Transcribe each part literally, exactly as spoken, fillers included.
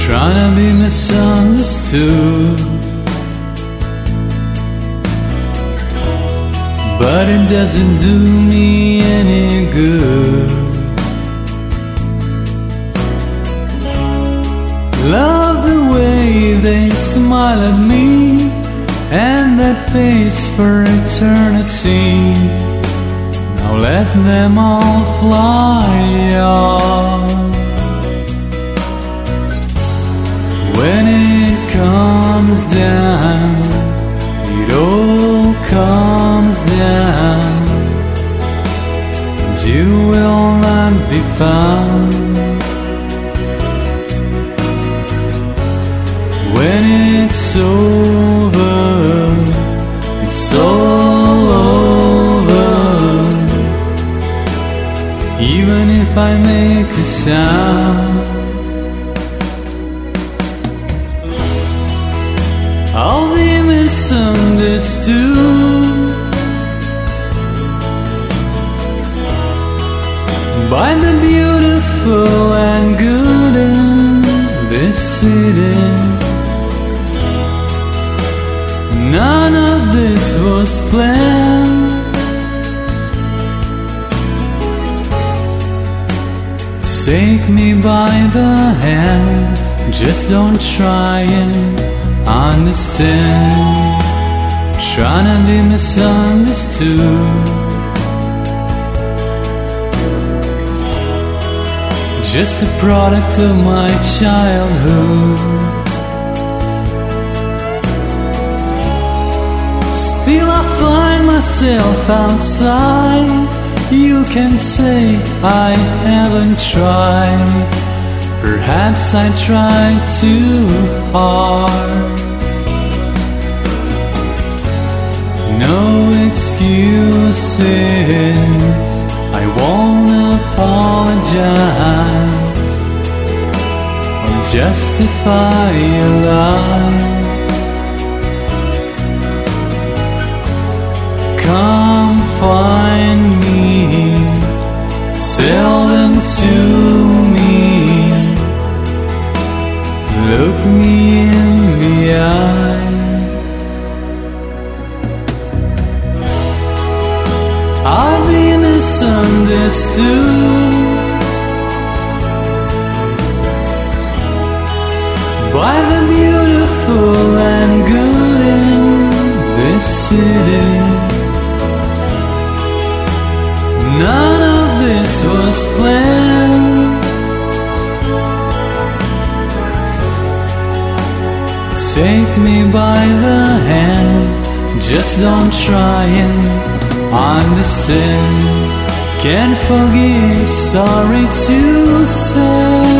trying to be misunderstood, but it doesn't do me any good. Love the way they smile at me and that face for eternity. Now let them all fly off. When it comes down, it all comes down, and you will not be found. When it's over, it's all over. Even if I make a sound, I'll be misunderstood by the beautiful and good in this city. None of this was planned. Take me by the hand, just don't try and understand. Trying to be misunderstood, just a product of my childhood. Still I find myself outside. You can say I haven't tried. Perhaps I tried too hard. No excuses, I won't apologize or justify your lies. Come find me, tell them to me, look me in the eyes. I'll be misunderstood by the beautiful and good in this city. None of this was planned. Take me by the hand, just don't try and understand. Can't forgive, sorry to say.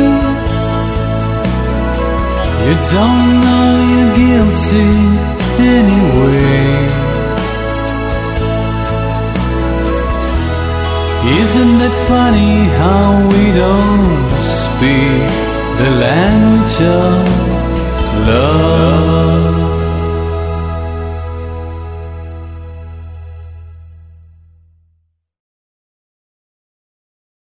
You don't know you're guilty anyway. Isn't it funny how we don't speak the language of